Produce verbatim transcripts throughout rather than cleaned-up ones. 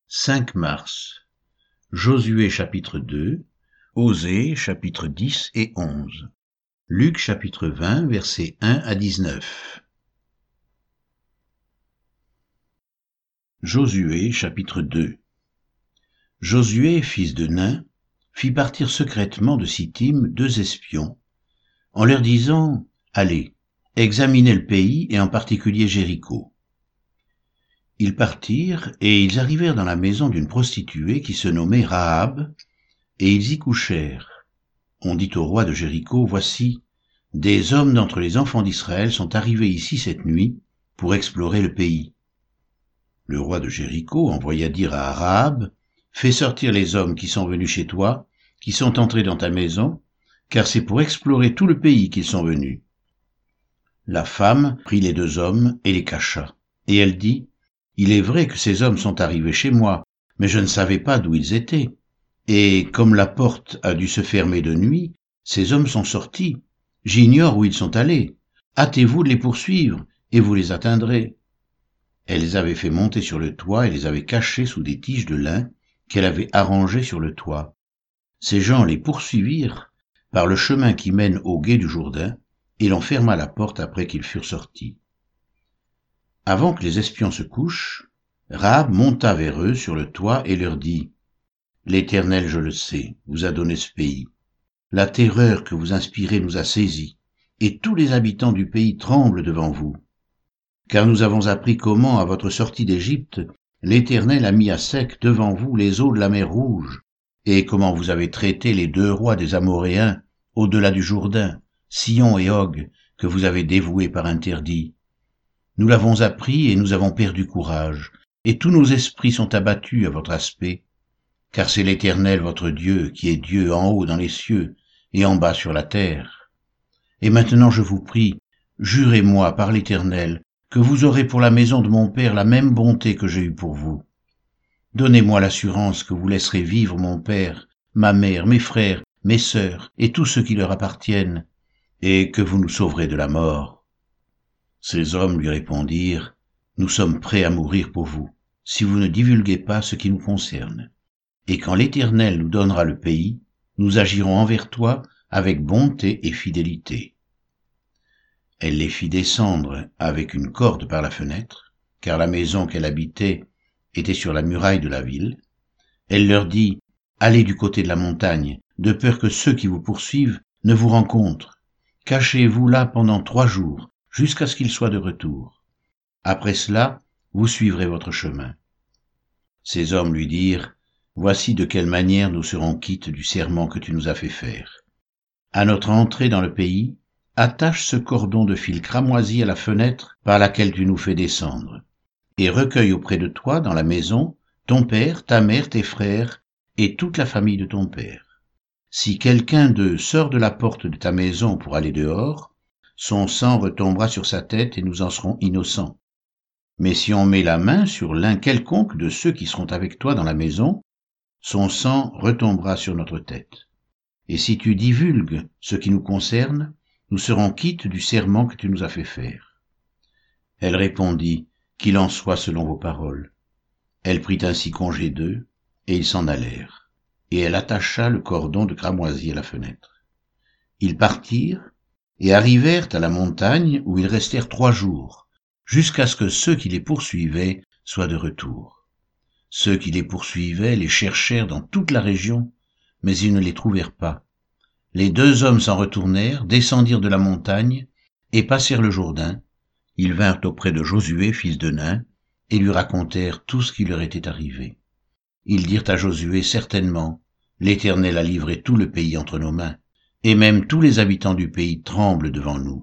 cinq mars. Josué chapitre deux, Osée chapitre dix et onze, Luc chapitre vingt versets un à dix-neuf. Josué chapitre deux. Josué, fils de Nun, fit partir secrètement de Sittim deux espions, en leur disant « Allez, examinez le pays et en particulier Jéricho ». Ils partirent et ils arrivèrent dans la maison d'une prostituée qui se nommait Rahab, et ils y couchèrent. On dit au roi de Jéricho, « Voici, des hommes d'entre les enfants d'Israël sont arrivés ici cette nuit pour explorer le pays. » Le roi de Jéricho envoya dire à Rahab, « Fais sortir les hommes qui sont venus chez toi, qui sont entrés dans ta maison, car c'est pour explorer tout le pays qu'ils sont venus. » La femme prit les deux hommes et les cacha, et elle dit, « Il est vrai que ces hommes sont arrivés chez moi, mais je ne savais pas d'où ils étaient. Et comme la porte a dû se fermer de nuit, ces hommes sont sortis. J'ignore où ils sont allés. Hâtez-vous de les poursuivre, et vous les atteindrez. » Elle les avait fait monter sur le toit et les avait cachés sous des tiges de lin qu'elle avait arrangées sur le toit. Ces gens les poursuivirent par le chemin qui mène au gué du Jourdain, et l'on ferma la porte après qu'ils furent sortis. Avant que les espions se couchent, Rahab monta vers eux sur le toit et leur dit, « L'Éternel, je le sais, vous a donné ce pays. La terreur que vous inspirez nous a saisis, et tous les habitants du pays tremblent devant vous. Car nous avons appris comment, à votre sortie d'Égypte, l'Éternel a mis à sec devant vous les eaux de la mer Rouge, et comment vous avez traité les deux rois des Amoréens au-delà du Jourdain, Sihon et Og, que vous avez dévoués par interdit. Nous l'avons appris et nous avons perdu courage, et tous nos esprits sont abattus à votre aspect, car c'est l'Éternel votre Dieu qui est Dieu en haut dans les cieux et en bas sur la terre. Et maintenant je vous prie, jurez-moi par l'Éternel que vous aurez pour la maison de mon père la même bonté que j'ai eue pour vous. Donnez-moi l'assurance que vous laisserez vivre mon père, ma mère, mes frères, mes sœurs et tous ceux qui leur appartiennent, et que vous nous sauverez de la mort. » Ces hommes lui répondirent, « Nous sommes prêts à mourir pour vous, si vous ne divulguez pas ce qui nous concerne. Et quand l'Éternel nous donnera le pays, nous agirons envers toi avec bonté et fidélité. » Elle les fit descendre avec une corde par la fenêtre, car la maison qu'elle habitait était sur la muraille de la ville. Elle leur dit, « Allez du côté de la montagne, de peur que ceux qui vous poursuivent ne vous rencontrent. Cachez-vous là pendant trois jours, jusqu'à ce qu'ils soient de retour. Après cela, vous suivrez votre chemin. » Ces hommes lui dirent, « Voici de quelle manière nous serons quittes du serment que tu nous as fait faire. À notre entrée dans le pays, attache ce cordon de fil cramoisi à la fenêtre par laquelle tu nous fais descendre, et recueille auprès de toi dans la maison ton père, ta mère, tes frères et toute la famille de ton père. Si quelqu'un d'eux sort de la porte de ta maison pour aller dehors, son sang retombera sur sa tête et nous en serons innocents. Mais si on met la main sur l'un quelconque de ceux qui seront avec toi dans la maison, son sang retombera sur notre tête. Et si tu divulgues ce qui nous concerne, nous serons quittes du serment que tu nous as fait faire. » Elle répondit, « Qu'il en soit selon vos paroles. » Elle prit ainsi congé d'eux, et ils s'en allèrent. Et elle attacha le cordon de cramoisi à la fenêtre. Ils partirent, et arrivèrent à la montagne où ils restèrent trois jours, jusqu'à ce que ceux qui les poursuivaient soient de retour. Ceux qui les poursuivaient les cherchèrent dans toute la région, mais ils ne les trouvèrent pas. Les deux hommes s'en retournèrent, descendirent de la montagne, et passèrent le Jourdain. Ils vinrent auprès de Josué, fils de Nun, et lui racontèrent tout ce qui leur était arrivé. Ils dirent à Josué, « Certainement, l'Éternel a livré tout le pays entre nos mains, et même tous les habitants du pays tremblent devant nous. »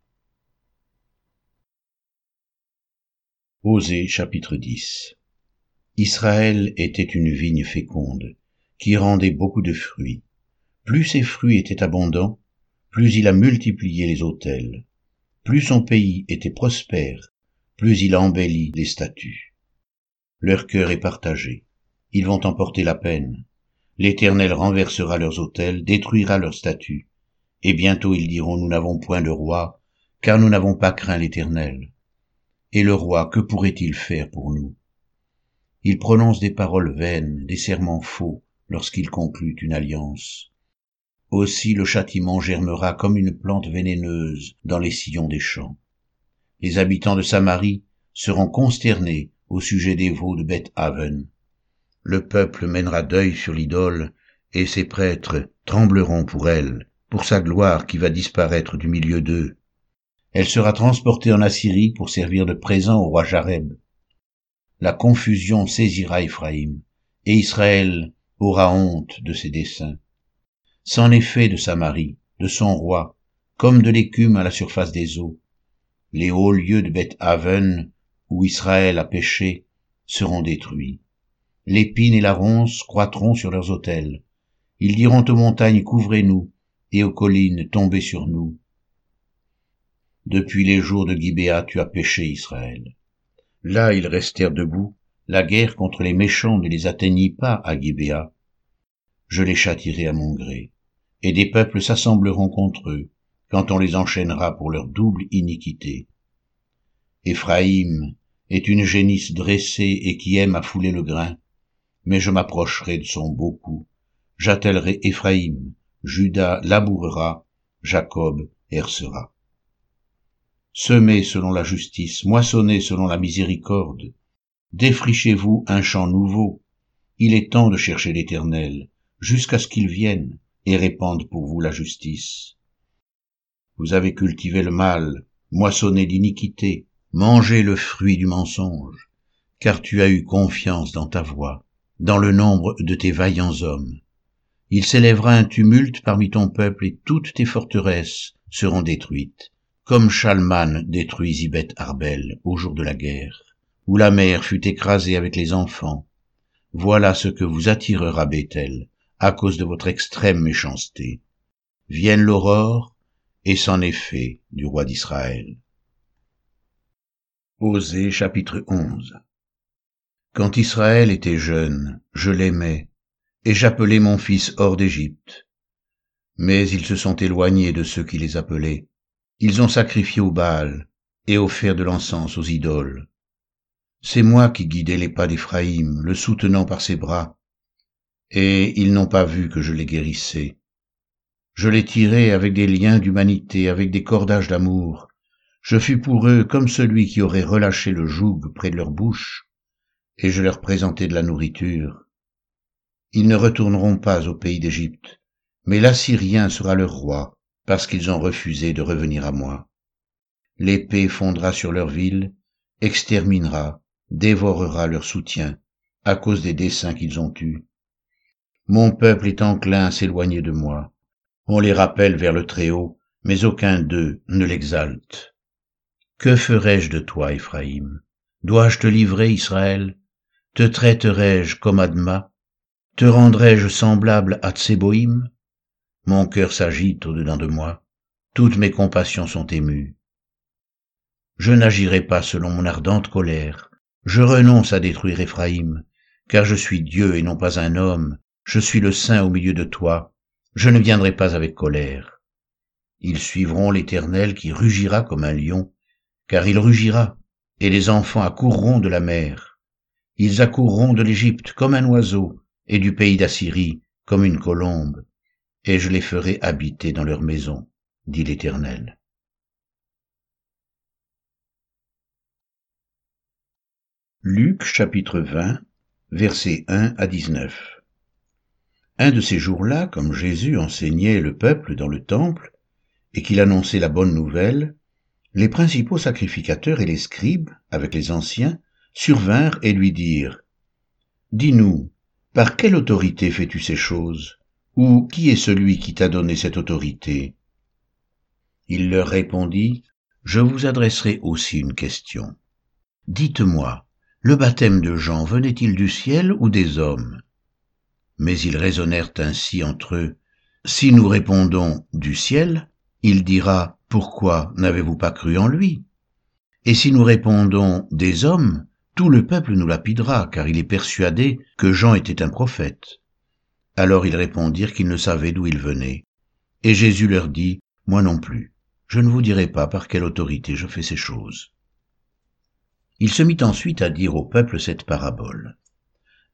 Osée chapitre dix. Israël était une vigne féconde, qui rendait beaucoup de fruits. Plus ses fruits étaient abondants, plus il a multiplié les autels. Plus son pays était prospère, plus il a embelli les statues. Leur cœur est partagé, ils vont en porter la peine. L'Éternel renversera leurs autels, détruira leurs statues. Et bientôt ils diront, nous n'avons point de roi, car nous n'avons pas craint l'Éternel. Et le roi, que pourrait-il faire pour nous? Il prononce des paroles vaines, des serments faux, lorsqu'il conclut une alliance. Aussi le châtiment germera comme une plante vénéneuse dans les sillons des champs. Les habitants de Samarie seront consternés au sujet des veaux de Beth-Aven. Le peuple mènera deuil sur l'idole, et ses prêtres trembleront pour elle, pour sa gloire qui va disparaître du milieu d'eux. Elle sera transportée en Assyrie pour servir de présent au roi Jareb. La confusion saisira Éphraïm, et Israël aura honte de ses desseins. C'en est fait de Samarie, de son roi, comme de l'écume à la surface des eaux. Les hauts lieux de Beth-Aven, où Israël a péché, seront détruits. L'épine et la ronce croîtront sur leurs autels. Ils diront aux montagnes, couvrez-nous, et aux collines, tombez sur nous. Depuis les jours de Gibéa, tu as péché, Israël. Là, ils restèrent debout. La guerre contre les méchants ne les atteignit pas à Gibéa. Je les châtierai à mon gré, et des peuples s'assembleront contre eux, quand on les enchaînera pour leur double iniquité. Éphraïm est une génisse dressée et qui aime à fouler le grain, mais je m'approcherai de son beau cou. J'attellerai Éphraïm, Juda labourera, Jacob hercera. Semez selon la justice, moissonnez selon la miséricorde. Défrichez-vous un champ nouveau. Il est temps de chercher l'Éternel, jusqu'à ce qu'il vienne et répande pour vous la justice. Vous avez cultivé le mal, moissonné l'iniquité, mangé le fruit du mensonge, car tu as eu confiance dans ta voix, dans le nombre de tes vaillants hommes. Il s'élèvera un tumulte parmi ton peuple et toutes tes forteresses seront détruites, comme Chalman détruisit Beth-Arbel au jour de la guerre, où la mère fut écrasée avec les enfants. Voilà ce que vous attirera Bethel, à cause de votre extrême méchanceté. Vienne l'aurore, et c'en est fait du roi d'Israël. Osée chapitre onze. Quand Israël était jeune, je l'aimais, et j'appelais mon fils hors d'Égypte. Mais ils se sont éloignés de ceux qui les appelaient. Ils ont sacrifié au Baal et offert de l'encens aux idoles. C'est moi qui guidais les pas d'Éphraïm, le soutenant par ses bras, et ils n'ont pas vu que je les guérissais. Je les tirais avec des liens d'humanité, avec des cordages d'amour. Je fus pour eux comme celui qui aurait relâché le joug près de leur bouche, et je leur présentais de la nourriture. Ils ne retourneront pas au pays d'Égypte, mais l'Assyrien sera leur roi, parce qu'ils ont refusé de revenir à moi. L'épée fondra sur leur ville, exterminera, dévorera leur soutien, à cause des desseins qu'ils ont eus. Mon peuple est enclin à s'éloigner de moi. On les rappelle vers le Très-Haut, mais aucun d'eux ne l'exalte. Que ferai-je de toi, Éphraïm? Dois-je te livrer, Israël? Te traiterai-je comme Adma? Te rendrai-je semblable à Tseboïm? Mon cœur s'agite au-dedans de moi, toutes mes compassions sont émues. Je n'agirai pas selon mon ardente colère, je renonce à détruire Éphraïm, car je suis Dieu et non pas un homme, je suis le Saint au milieu de toi, je ne viendrai pas avec colère. Ils suivront l'Éternel qui rugira comme un lion, car il rugira, et les enfants accourront de la mer. Ils accourront de l'Égypte comme un oiseau, et du pays d'Assyrie comme une colombe. Et je les ferai habiter dans leur maison, dit l'Éternel. Luc chapitre vingt, versets un à dix-neuf. Un de ces jours-là, comme Jésus enseignait le peuple dans le temple, et qu'il annonçait la bonne nouvelle, les principaux sacrificateurs et les scribes, avec les anciens, survinrent et lui dirent, « Dis-nous, par quelle autorité fais-tu ces choses ? Ou qui est celui qui t'a donné cette autorité ?» Il leur répondit, « Je vous adresserai aussi une question. Dites-moi, le baptême de Jean venait-il du ciel ou des hommes ?» Mais ils raisonnèrent ainsi entre eux. « Si nous répondons du ciel, il dira, pourquoi n'avez-vous pas cru en lui ? Et si nous répondons des hommes, tout le peuple nous lapidera, car il est persuadé que Jean était un prophète. » Alors ils répondirent qu'ils ne savaient d'où il venait. Et Jésus leur dit, « Moi non plus, je ne vous dirai pas par quelle autorité je fais ces choses. » Il se mit ensuite à dire au peuple cette parabole.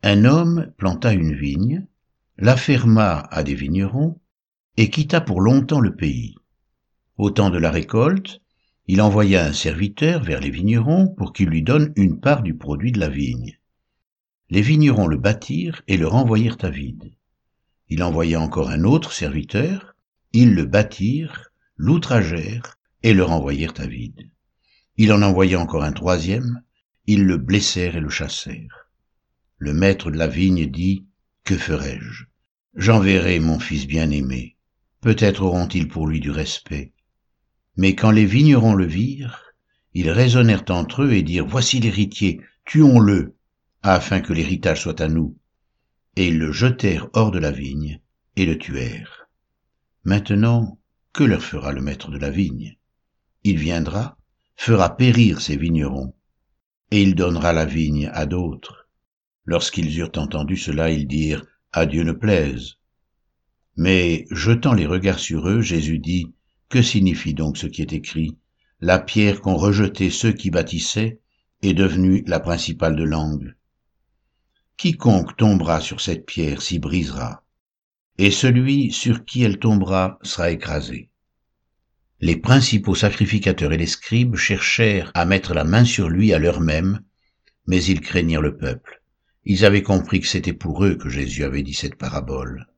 Un homme planta une vigne, la ferma à des vignerons, et quitta pour longtemps le pays. Au temps de la récolte, il envoya un serviteur vers les vignerons pour qu'il lui donne une part du produit de la vigne. Les vignerons le battirent et le renvoyèrent à vide. Il envoya encore un autre serviteur, ils le battirent, l'outragèrent et le renvoyèrent à vide. Il en envoya encore un troisième, ils le blessèrent et le chassèrent. Le maître de la vigne dit, « Que ferai-je ? J'enverrai mon fils bien-aimé. Peut-être auront-ils pour lui du respect. » Mais quand les vignerons le virent, ils raisonnèrent entre eux et dirent, « Voici l'héritier, tuons-le, afin que l'héritage soit à nous. » Et ils le jetèrent hors de la vigne et le tuèrent. Maintenant, que leur fera le maître de la vigne ? Il viendra, fera périr ses vignerons, et il donnera la vigne à d'autres. Lorsqu'ils eurent entendu cela, ils dirent, « À Dieu ne plaise. » Mais, jetant les regards sur eux, Jésus dit, « Que signifie donc ce qui est écrit ? La pierre qu'ont rejetée ceux qui bâtissaient est devenue la principale de l'angle. Quiconque tombera sur cette pierre s'y brisera, et celui sur qui elle tombera sera écrasé. » Les principaux sacrificateurs et les scribes cherchèrent à mettre la main sur lui à l'heure même, mais ils craignirent le peuple. Ils avaient compris que c'était pour eux que Jésus avait dit cette parabole.